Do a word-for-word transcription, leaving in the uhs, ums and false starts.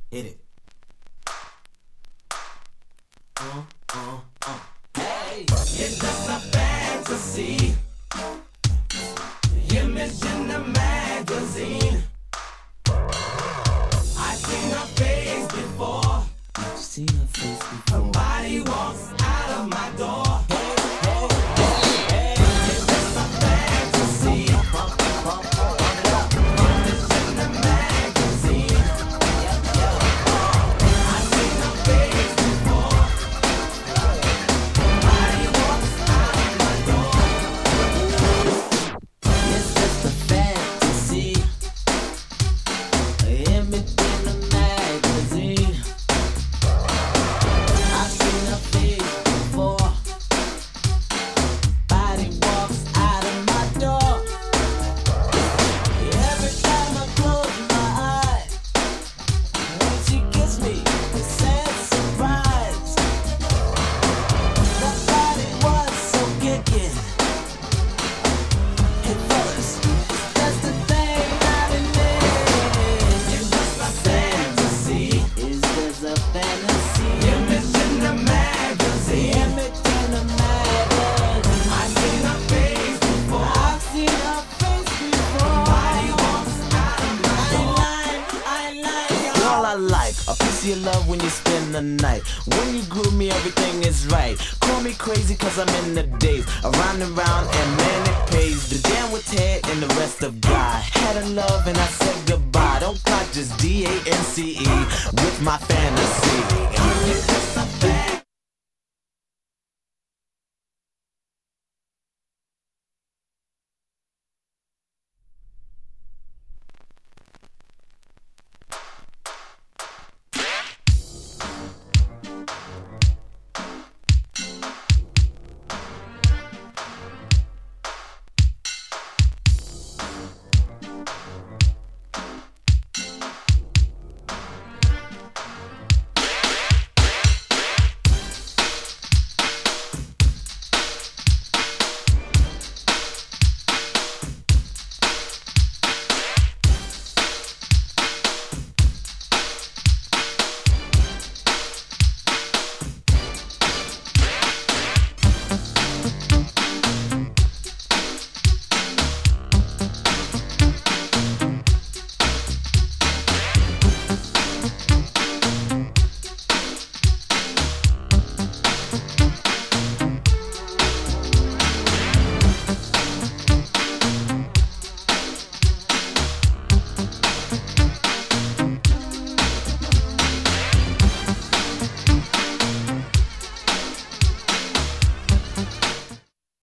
Hit it. Uh, uh, uh. Hey, it's just a fantasy. Image in the magazine. I've seen her face before. I've seen her face before. Her body walks out of my door. A piece of your love when you spend the night. When you groove me, everything is right. Call me crazy cause I'm in the days. Around and round and man it pays. The damn with Ted and the rest of God. Had a love and I said goodbye. Don't clock, just D A N C E with my fantasy.